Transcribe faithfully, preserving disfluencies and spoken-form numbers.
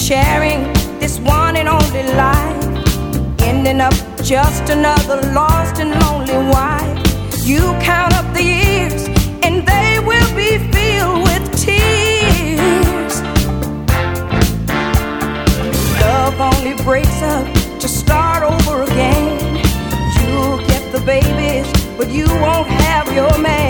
sharing this one and only life, ending up just another lost and lonely wife. You count up the years and they will be filled with tears. Love only breaks up to start over again. You'll get the babies, but you won't have your man.